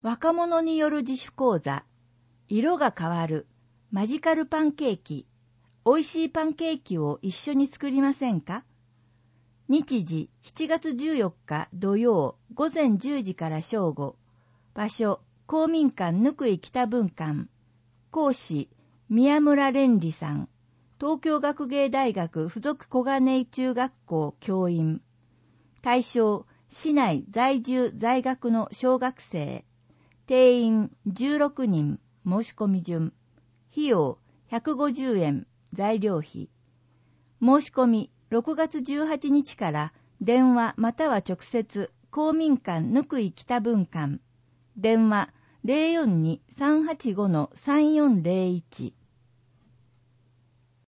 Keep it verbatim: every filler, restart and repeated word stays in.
若者による自主講座、色が変わる、マジカルパンケーキ、美味しいパンケーキを一緒に作りませんか？日時しちがつじゅうよっか土曜午前じゅうじから正午。場所、公民館ぬくい北分館。講師、宮村蓮理さん。東京学芸大学附属小金井中学校教員。対象、市内在住在学の小学生。定員じゅうろくにん。申し込み順。費用ひゃくごじゅうえん。材料費。申し込みろくがつじゅうはちにちから電話または直接公民館ぬくい北分館。電話 ゼロよんに さんはちご さんよんゼロいち。